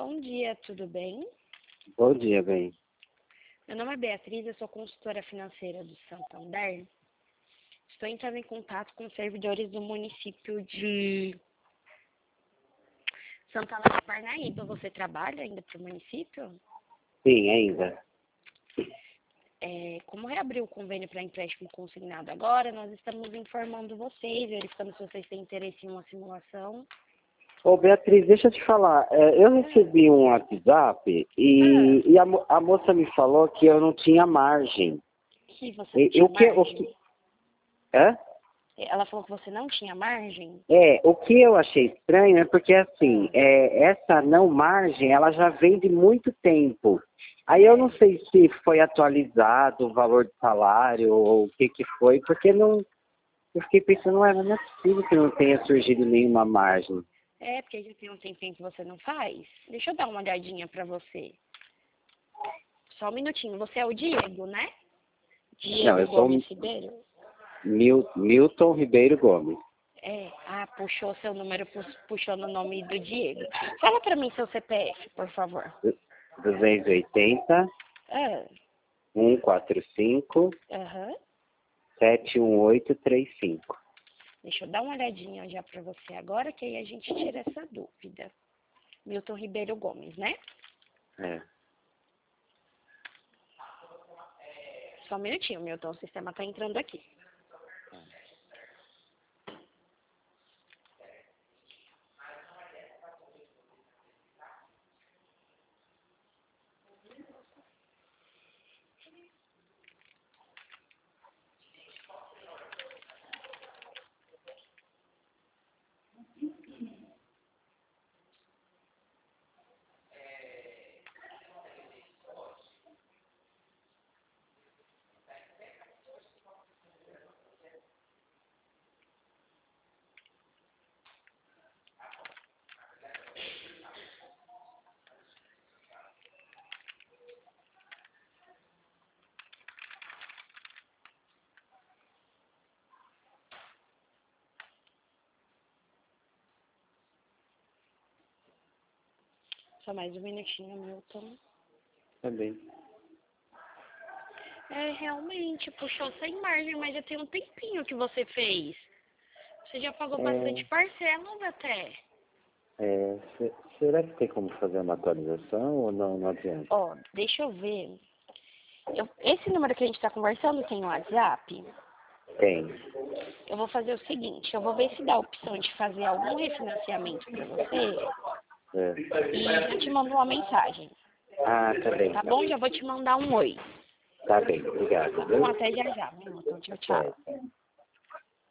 Bom dia, tudo bem? Bom dia, bem. Meu nome é Beatriz, eu sou consultora financeira do Santander. Estou entrando em contato com os servidores do município de Santana do Parnaíba. Você trabalha ainda para o município? Sim, ainda. Como reabriu o convênio para empréstimo consignado agora, nós estamos informando vocês, verificando se vocês têm interesse em uma simulação. Ô, Beatriz, deixa eu te falar. Eu recebi um WhatsApp e a moça me falou que eu não tinha margem. Que você não tinha margem? É? Ela falou que você não tinha margem? O que eu achei estranho é porque, assim, essa não margem, ela já vem de muito tempo. Aí eu não sei se foi atualizado o valor do salário ou o que foi, porque não... Eu fiquei pensando, não é possível que não tenha surgido nenhuma margem. Porque já tem um tempinho que você não faz. Deixa eu dar uma olhadinha pra você. Só um minutinho. Você é o Diego, né? Diego Não, eu sou Gomes Ribeiro? Milton Ribeiro Gomes. Puxou seu número, puxou no nome do Diego. Fala pra mim seu CPF, por favor. 280 145 Aham. 71835. Deixa eu dar uma olhadinha já pra você agora, que aí a gente tira essa dúvida. Milton Ribeiro Gomes, né? Só um minutinho, Milton. O sistema tá entrando aqui. Só mais um minutinho, Milton. Tá bem. Realmente, puxou sem margem, mas já tem um tempinho que você fez. Você já pagou bastante parcelas até. Será que tem como fazer uma atualização ou não adianta? Deixa eu ver. Esse número que a gente está conversando tem WhatsApp? Tem. Eu vou fazer o seguinte, eu vou ver se dá a opção de fazer algum refinanciamento para você e eu te mando uma mensagem. Ah, tá bem. Tá bom? Já vou te mandar um oi. Tá bem, obrigado. Tá bom? Até já já, Milton. Tchau, tchau.